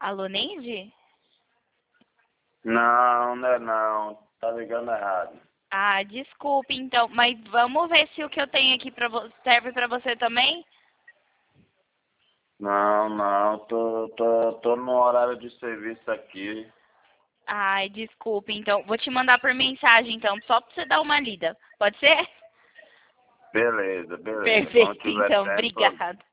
Alô, Neide? Não, não é não. Tá ligando errado. Ah, desculpe então, mas vamos ver se o que eu tenho aqui serve pra você também? Não, não. Tô no horário de serviço aqui. Ai, desculpe então. Vou te mandar por mensagem então, só pra você dar uma lida. Pode ser? Beleza, beleza. Quando Perfeito, tiver então. tempo, Obrigada.